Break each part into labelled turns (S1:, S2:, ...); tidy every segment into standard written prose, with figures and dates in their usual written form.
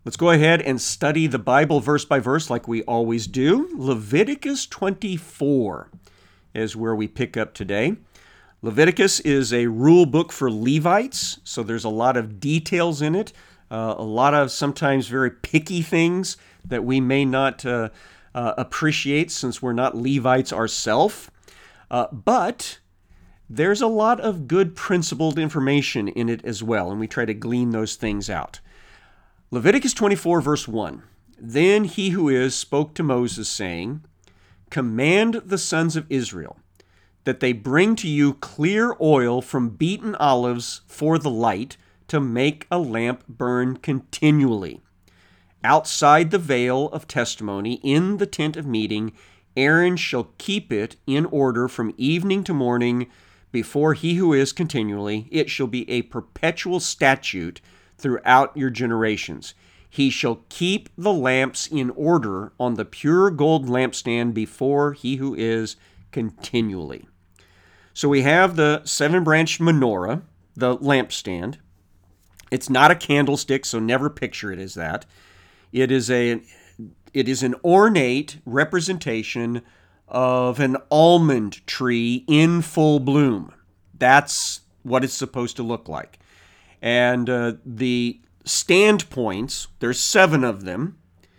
S1: Let's go ahead and study the Bible verse by verse like we always do. Leviticus 24 is where we pick up today. Leviticus is a rule book for Levites, so there's a lot of details in it, a lot of sometimes very picky things that we may not appreciate since we're not Levites ourselves. But there's a lot of good principled information in it as well, and we try to glean those things out. Leviticus 24, verse 1. Then he who is spoke to Moses, saying, Command the sons of Israel that they bring to you clear oil from beaten olives for the light, to make a lamp burn continually. Outside the veil of testimony in the tent of meeting, Aaron shall keep it in order from evening to morning before he who is continually. It shall be a perpetual statute throughout your generations. He shall keep the lamps in order on the pure gold lampstand before he who is continually. So we have the 7-branch menorah, the lampstand. It's not a candlestick, so never picture it as that. It is an ornate representation of an almond tree in full bloom. That's what it's supposed to look like. And the stand points, there's 7 of them,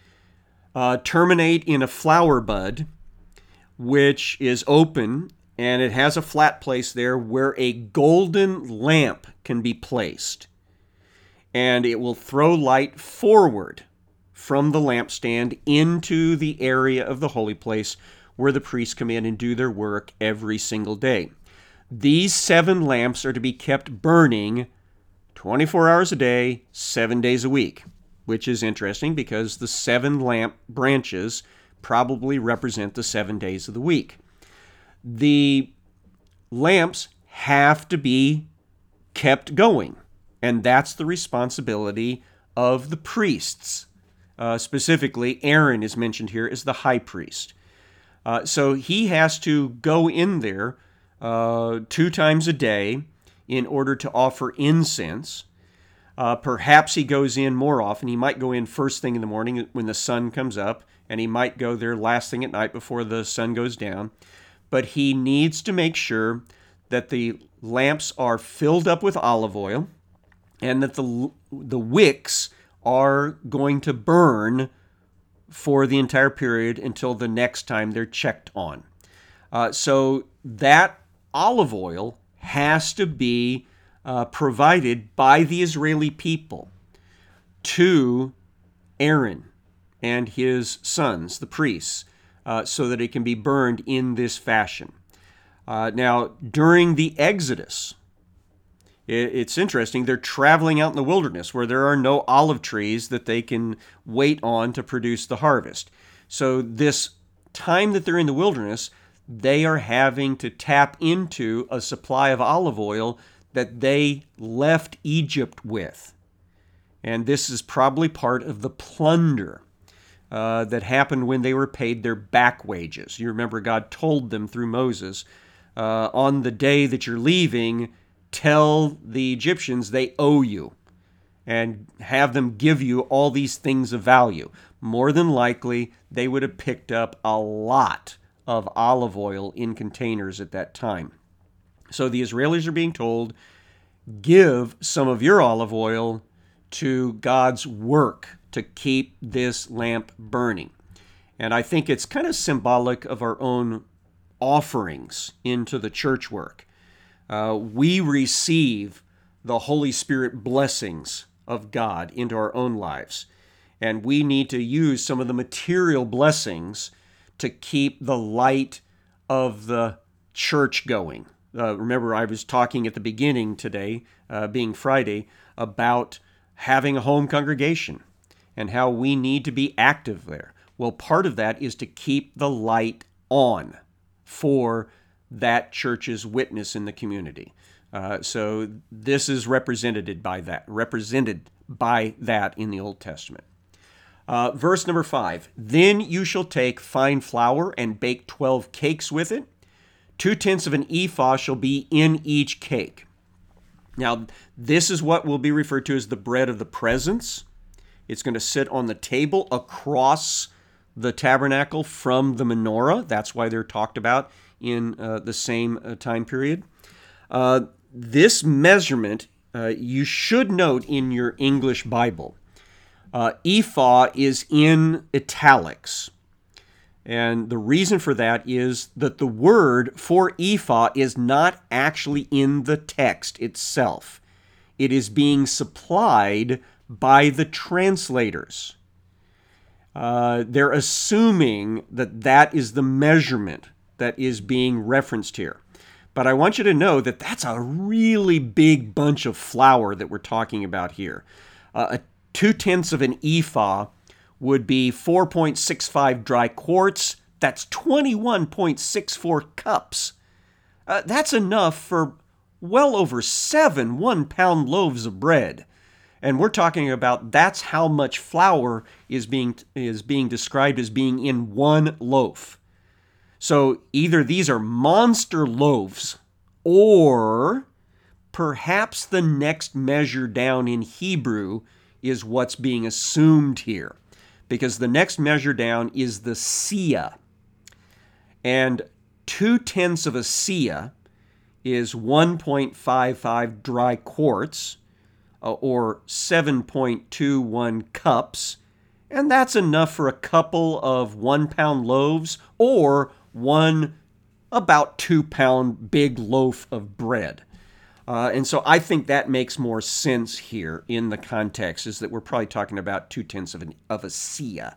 S1: terminate in a flower bud, which is open, and it has a flat place there where a golden lamp can be placed. And it will throw light forward from the lampstand into the area of the holy place where the priests come in and do their work every single day. These 7 lamps are to be kept burning 24 hours a day, 7 days a week, which is interesting because the 7 lamp branches probably represent the 7 days of the week. The lamps have to be kept going, and that's the responsibility of the priests. Specifically, Aaron is mentioned here as the high priest. So he has to go in there 2 times a day in order to offer incense. Perhaps he goes in more often. He might go in first thing in the morning when the sun comes up, and he might go there last thing at night before the sun goes down. But he needs to make sure that the lamps are filled up with olive oil and that the wicks are going to burn for the entire period until the next time they're checked on. So that olive oil has to be provided by the Israeli people to Aaron and his sons, the priests, so that it can be burned in this fashion. Now, during the Exodus, it's interesting, they're traveling out in the wilderness where there are no olive trees that they can wait on to produce the harvest. So this time that they're in the wilderness, they are having to tap into a supply of olive oil that they left Egypt with. And this is probably part of the plunder that happened when they were paid their back wages. You remember God told them through Moses, on the day that you're leaving, tell the Egyptians they owe you and have them give you all these things of value. More than likely, they would have picked up a lot of olive oil in containers at that time. So the Israelis are being told, give some of your olive oil to God's work to keep this lamp burning. And I think it's kind of symbolic of our own offerings into the church work. We receive the Holy Spirit blessings of God into our own lives. And we need to use some of the material blessings to keep the light of the church going. Remember, I was talking at the beginning today, being Friday, about having a home congregation and how we need to be active there. Well, part of that is to keep the light on for that church's witness in the community. So this is represented by that in the Old Testament. Verse number 5, Then you shall take fine flour and bake 12 cakes with it. 2/10 of an ephah shall be in each cake. Now, this is what will be referred to as the bread of the presence. It's going to sit on the table across the tabernacle from the menorah. That's why they're talked about in the same time period. This measurement, you should note in your English Bible, ephah is in italics. And the reason for that is that the word for ephah is not actually in the text itself. It is being supplied by the translators. They're assuming that that is the measurement that is being referenced here. But I want you to know that that's a really big bunch of flour that we're talking about here. 2/10 of an ephah would be 4.65 dry quarts. That's 21.64 cups. That's enough for well over 7 1-pound loaves of bread. And we're talking about that's how much flour is being described as being in one loaf. So either these are monster loaves, or perhaps the next measure down in Hebrew is what's being assumed here. Because the next measure down is the seah. And 2/10 of a seah is 1.55 dry quarts, or 7.21 cups. And that's enough for a couple of 1-pound loaves, or one about 2-pound big loaf of bread. And so I think that makes more sense here in the context, is that we're probably talking about 2/10 of a seah.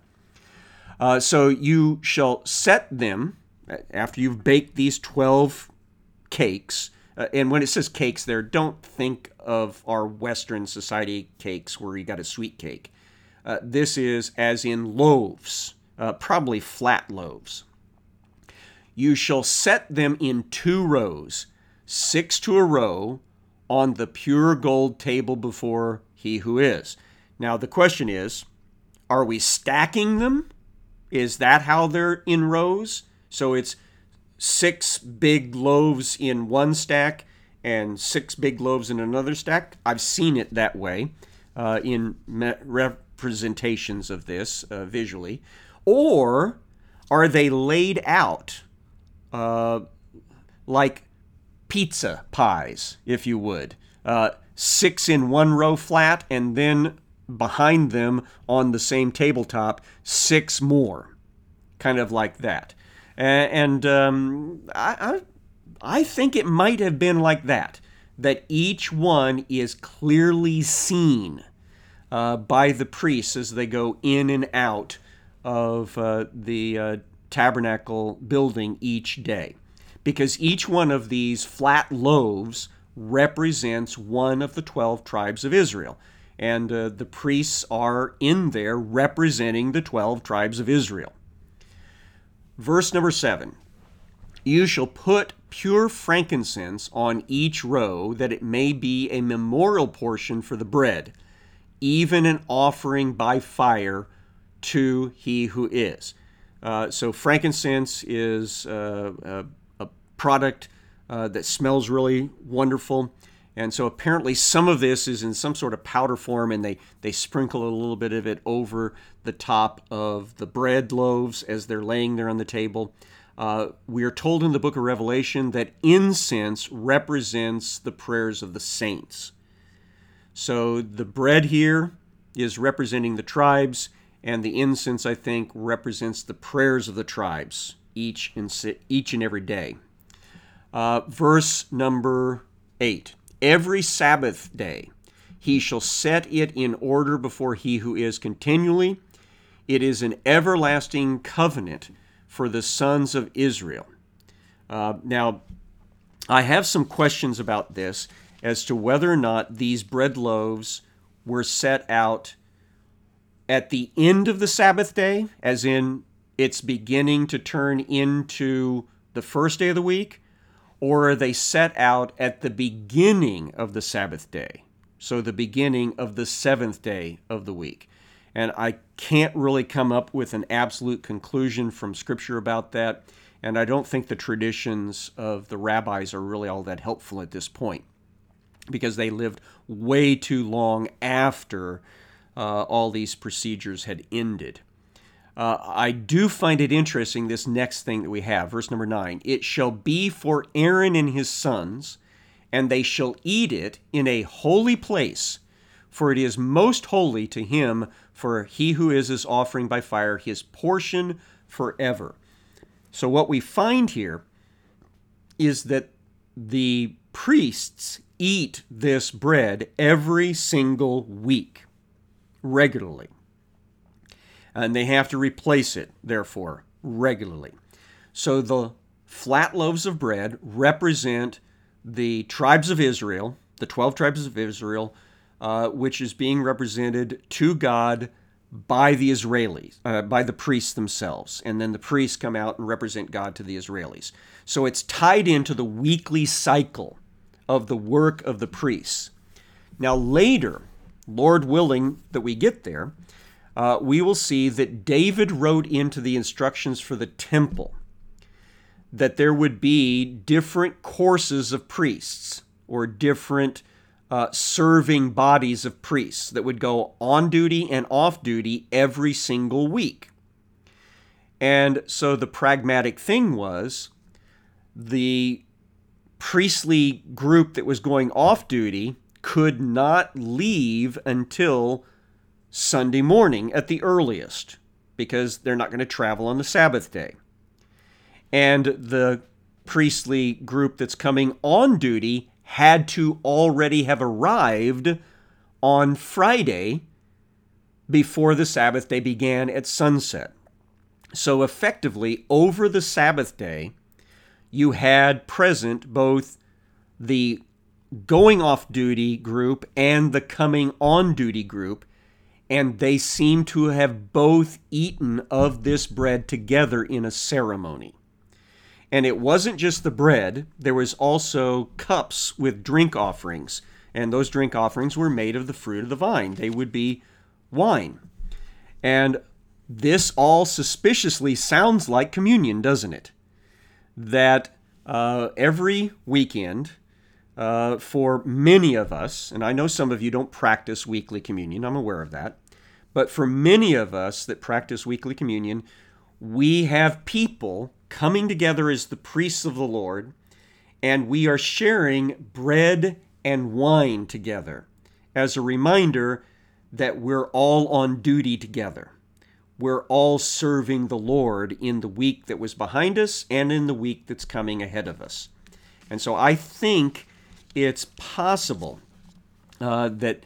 S1: So you shall set them, after you've baked these 12 cakes, and when it says cakes there, don't think of our Western society cakes where you got a sweet cake. This is as in loaves, probably flat loaves. You shall set them in 2 rows, 6 to a row, on the pure gold table before He who is. Now the question is, are we stacking them? Is that how they're in rows? So it's 6 big loaves in one stack and 6 big loaves in another stack. I've seen it that way in representations of this visually. Or are they laid out like pizza pies, if you would? 6 in one row flat, and then behind them on the same tabletop, 6 more, kind of like that. And I think it might have been like that each one is clearly seen by the priests as they go in and out of the tabernacle building each day. Because each one of these flat loaves represents one of the 12 tribes of Israel. And the priests are in there representing the 12 tribes of Israel. Verse number 7. You shall put pure frankincense on each row, that it may be a memorial portion for the bread, even an offering by fire to He who is. So frankincense is a product that smells really wonderful. And so apparently some of this is in some sort of powder form, and they sprinkle a little bit of it over the top of the bread loaves as they're laying there on the table. We are told in the book of Revelation that incense represents the prayers of the saints. So the bread here is representing the tribes, and the incense, I think, represents the prayers of the tribes each and every day. Verse number 8. Every Sabbath day he shall set it in order before He who is continually. It is an everlasting covenant for the sons of Israel. Now, I have some questions about this as to whether or not these bread loaves were set out at the end of the Sabbath day, as in it's beginning to turn into the first day of the week, or are they set out at the beginning of the Sabbath day, so the beginning of the 7th day of the week? And I can't really come up with an absolute conclusion from Scripture about that, and I don't think the traditions of the rabbis are really all that helpful at this point, because they lived way too long after all these procedures had ended. I do find it interesting, this next thing that we have, verse number 9. It shall be for Aaron and his sons, and they shall eat it in a holy place, for it is most holy to him, for he who is his offering by fire, his portion forever. So what we find here is that the priests eat this bread every single week, regularly. And they have to replace it, therefore, regularly. So the flat loaves of bread represent the tribes of Israel, the 12 tribes of Israel, which is being represented to God by the Israelis, by the priests themselves. And then the priests come out and represent God to the Israelis. So it's tied into the weekly cycle of the work of the priests. Now later, Lord willing that we get there, we will see that David wrote into the instructions for the temple that there would be different courses of priests, or different serving bodies of priests that would go on duty and off duty every single week. And so the pragmatic thing was, the priestly group that was going off duty could not leave until Sunday morning at the earliest, because they're not going to travel on the Sabbath day. And the priestly group that's coming on duty had to already have arrived on Friday before the Sabbath day began at sunset. So effectively, over the Sabbath day, you had present both the going off duty group and the coming on duty group, and they seem to have both eaten of this bread together in a ceremony. And it wasn't just the bread, there was also cups with drink offerings, and those drink offerings were made of the fruit of the vine. They would be wine. And this all suspiciously sounds like communion, doesn't it? That every weekend, for many of us, and I know some of you don't practice weekly communion, I'm aware of that, but for many of us that practice weekly communion, we have people coming together as the priests of the Lord, and we are sharing bread and wine together as a reminder that we're all on duty together. We're all serving the Lord in the week that was behind us and in the week that's coming ahead of us. And so I think it's possible that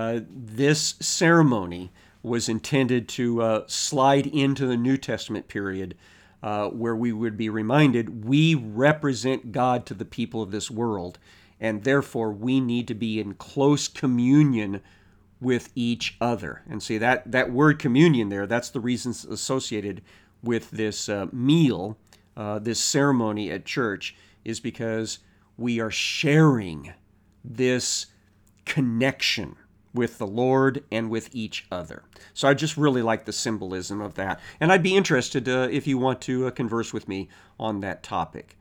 S1: this ceremony was intended to slide into the New Testament period, where we would be reminded we represent God to the people of this world, and therefore we need to be in close communion with each other. And see, that word communion there, that's the reasons associated with this meal, this ceremony at church, is because we are sharing this connection with the Lord and with each other. So I just really like the symbolism of that. And I'd be interested if you want to converse with me on that topic.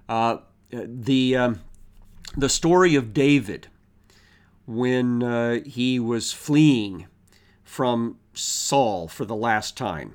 S1: The story of David, when he was fleeing from Saul for the last time,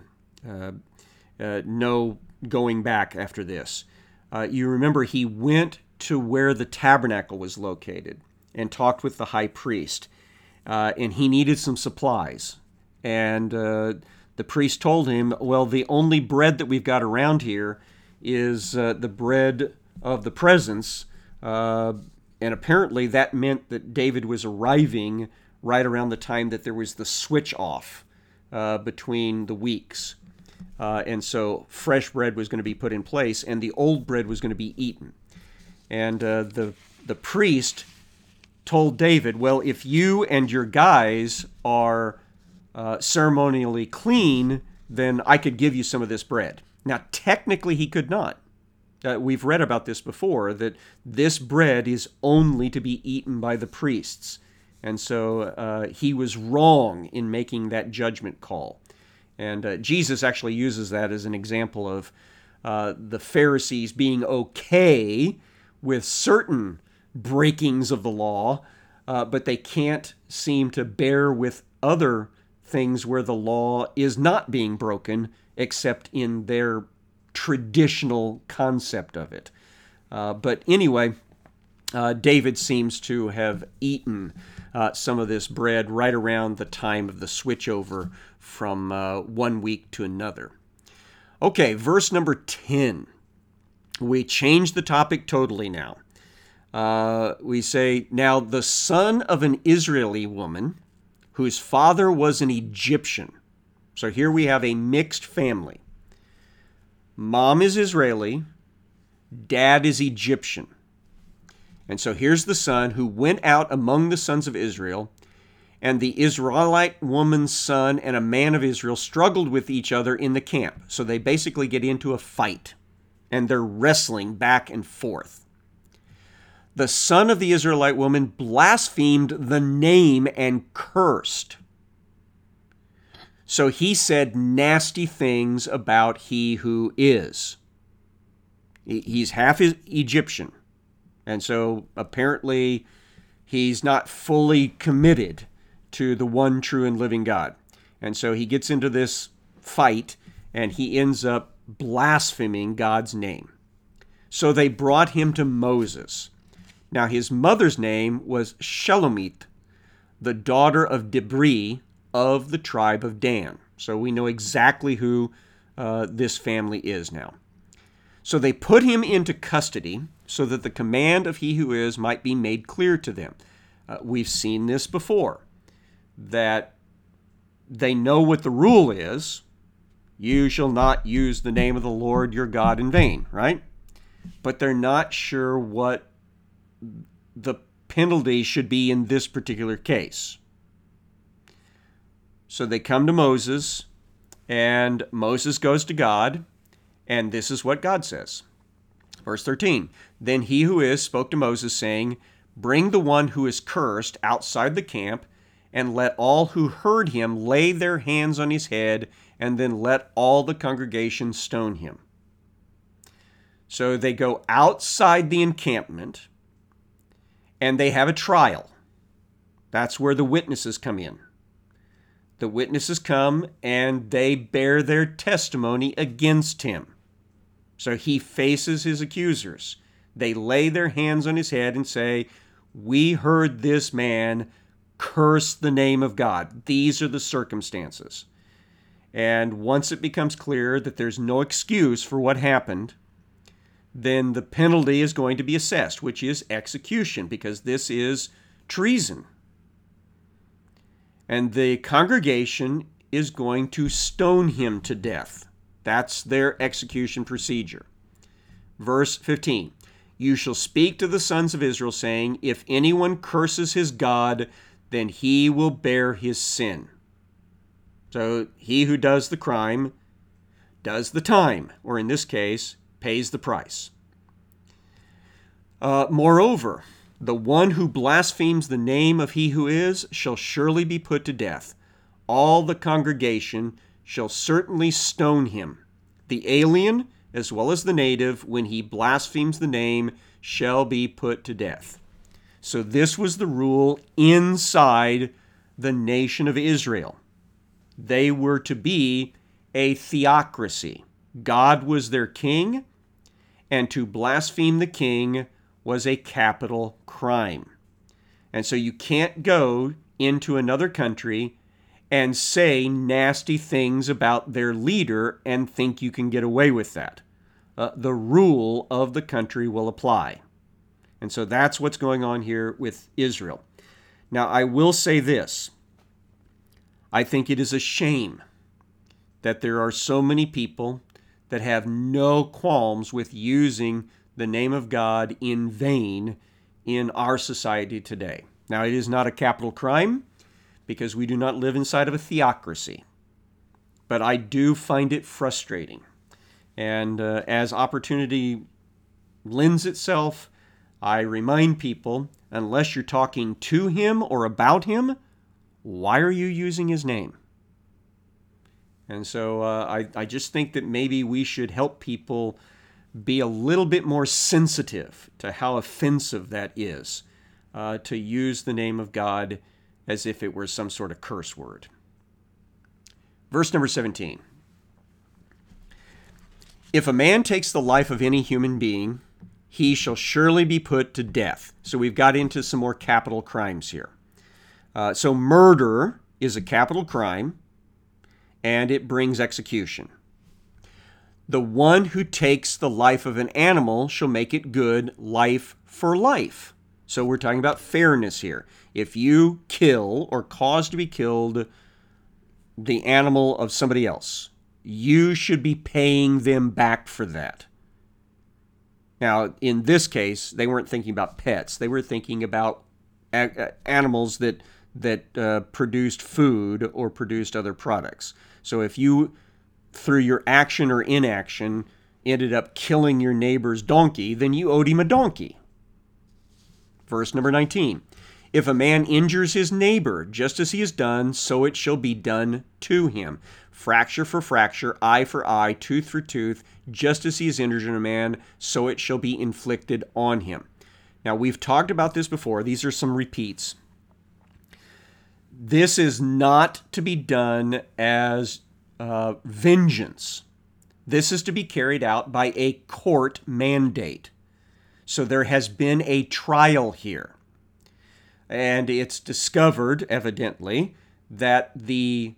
S1: no going back after this. You remember he went to where the tabernacle was located and talked with the high priest. And he needed some supplies. And the priest told him, well, the only bread that we've got around here is the bread of the presence. And apparently that meant that David was arriving right around the time that there was the switch off between the weeks. And so fresh bread was going to be put in place, and the old bread was going to be eaten. And the priest told David, well, if you and your guys are ceremonially clean, then I could give you some of this bread. Now, technically, he could not. We've read about this before, that this bread is only to be eaten by the priests. And so he was wrong in making that judgment call. And Jesus actually uses that as an example of the Pharisees being okay with certain breakings of the law, but they can't seem to bear with other things where the law is not being broken, except in their traditional concept of it. But anyway, David seems to have eaten some of this bread right around the time of the switchover from one week to another. Okay, verse number 10. We change the topic totally now. We say, now the son of an Israeli woman whose father was an Egyptian. So here we have a mixed family. Mom is Israeli, dad is Egyptian. And so here's the son who went out among the sons of Israel, and the Israelite woman's son and a man of Israel struggled with each other in the camp. So they basically get into a fight, and they're wrestling back and forth. The son of the Israelite woman blasphemed the name and cursed. So he said nasty things about he who is. He's half Egyptian. And so apparently he's not fully committed to the one true and living God. And so he gets into this fight and he ends up blaspheming God's name. So they brought him to Moses. Now his mother's name was Shelomith, the daughter of Dibri of the tribe of Dan. So we know exactly who this family is now. So they put him into custody so that the command of he who is might be made clear to them. We've seen this before, that they know what the rule is. You shall not use the name of the Lord your God in vain, right? But they're not sure what the penalty should be in this particular case. So they come to Moses, and Moses goes to God, and this is what God says. Verse 13, then he who is spoke to Moses, saying, bring the one who is cursed outside the camp, and let all who heard him lay their hands on his head, and then let all the congregation stone him. So they go outside the encampment, and they have a trial. That's where the witnesses come in. The witnesses come, and they bear their testimony against him. So he faces his accusers. They lay their hands on his head and say, we heard this man curse the name of God. These are the circumstances. And once it becomes clear that there's no excuse for what happened, then the penalty is going to be assessed, which is execution, because this is treason. And the congregation is going to stone him to death. That's their execution procedure. Verse 15, you shall speak to the sons of Israel, saying, if anyone curses his God, then he will bear his sin. So he who does the crime does the time, or in this case, pays the price. Moreover, the one who blasphemes the name of he who is shall surely be put to death. All the congregation shall certainly stone him. The alien, as well as the native, when he blasphemes the name, shall be put to death. So this was the rule inside the nation of Israel. They were to be a theocracy. God was their king, and to blaspheme the king was a capital crime. And so you can't go into another country and say nasty things about their leader and think you can get away with that. The rule of the country will apply. And so that's what's going on here with Israel. Now, I will say this. I think it is a shame that there are so many people that have no qualms with using the name of God in vain in our society today. Now, it is not a capital crime because we do not live inside of a theocracy. But I do find it frustrating. And as opportunity lends itself, I remind people, unless you're talking to him or about him, why are you using his name? And so I just think that maybe we should help people be a little bit more sensitive to how offensive that is, to use the name of God as if it were some sort of curse word. Verse number 17. If a man takes the life of any human being, he shall surely be put to death. So we've got into some more capital crimes here. So murder is a capital crime, and it brings execution. The one who takes the life of an animal shall make it good, life for life. So we're talking about fairness here. If you kill or cause to be killed the animal of somebody else, you should be paying them back for that. Now, in this case, they weren't thinking about pets. They were thinking about animals that produced food or produced other products. So if you, through your action or inaction, ended up killing your neighbor's donkey, then you owed him a donkey. Verse number 19. If a man injures his neighbor, just as he has done, so it shall be done to him. Fracture for fracture, eye for eye, tooth for tooth, just as he has injured a man, so it shall be inflicted on him. Now, we've talked about this before. These are some repeats. This is not to be done as vengeance. This is to be carried out by a court mandate. So there has been a trial here. And it's discovered, evidently, that the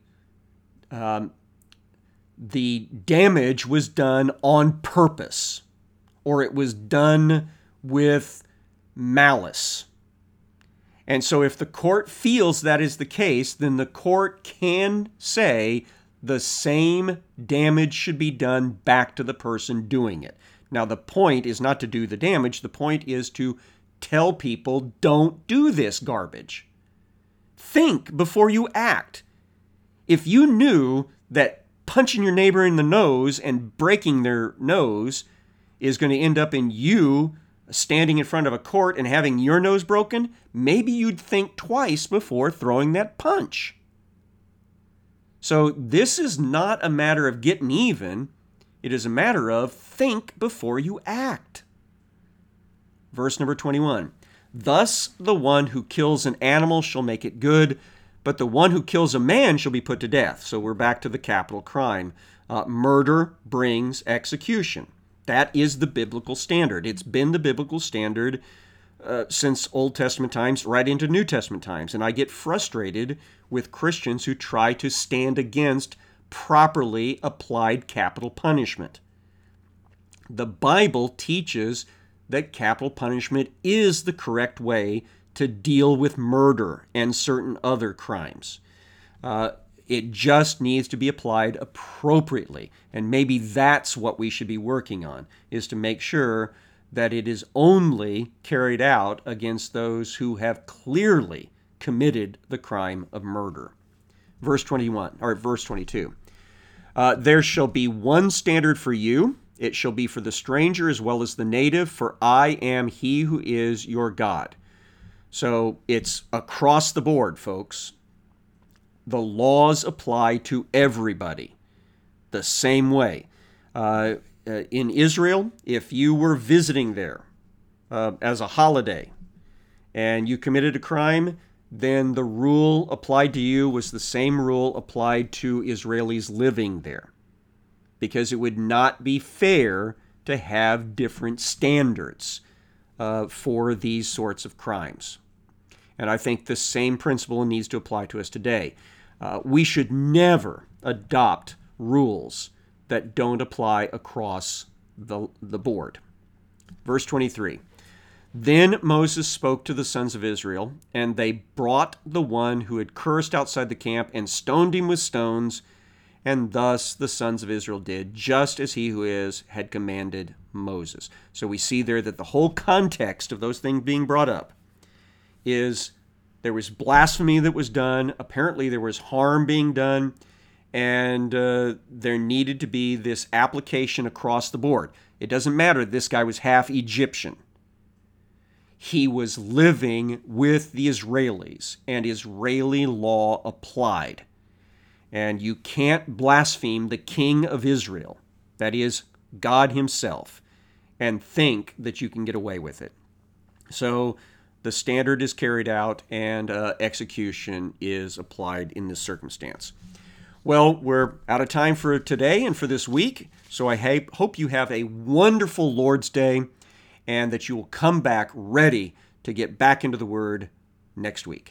S1: damage was done on purpose, or it was done with malice. And so if the court feels that is the case, then the court can say the same damage should be done back to the person doing it. Now, the point is not to do the damage. The point is to tell people, don't do this garbage. Think before you act. If you knew that punching your neighbor in the nose and breaking their nose is going to end up in you standing in front of a court and having your nose broken, maybe you'd think twice before throwing that punch. So this is not a matter of getting even. It is a matter of think before you act. Verse number 21. Thus the one who kills an animal shall make it good, but the one who kills a man shall be put to death. So we're back to the capital crime. Murder brings execution. That is the biblical standard. It's been the biblical standard since Old Testament times right into New Testament times. And I get frustrated with Christians who try to stand against properly applied capital punishment. The Bible teaches that capital punishment is the correct way to deal with murder and certain other crimes. It just needs to be applied appropriately. And maybe that's what we should be working on, is to make sure that it is only carried out against those who have clearly committed the crime of murder. Verse 22. There shall be one standard for you. It shall be for the stranger as well as the native, for I am he who is your God. So it's across the board, folks. The laws apply to everybody the same way. In Israel, if you were visiting there as a holiday and you committed a crime, then the rule applied to you was the same rule applied to Israelis living there, because it would not be fair to have different standards for these sorts of crimes. And I think the same principle needs to apply to us today. We should never adopt rules that don't apply across the board. Verse 23. Then Moses spoke to the sons of Israel, and they brought the one who had cursed outside the camp and stoned him with stones. And thus the sons of Israel did, just as he who is had commanded Moses. So we see there that the whole context of those things being brought up is there was blasphemy that was done. Apparently there was harm being done. And there needed to be this application across the board. It doesn't matter that this guy was half Egyptian. He was living with the Israelis, and Israeli law applied. And you can't blaspheme the King of Israel, that is, God himself, and think that you can get away with it. So the standard is carried out, and execution is applied in this circumstance. Well, we're out of time for today and for this week, so I hope you have a wonderful Lord's Day and that you will come back ready to get back into the Word next week.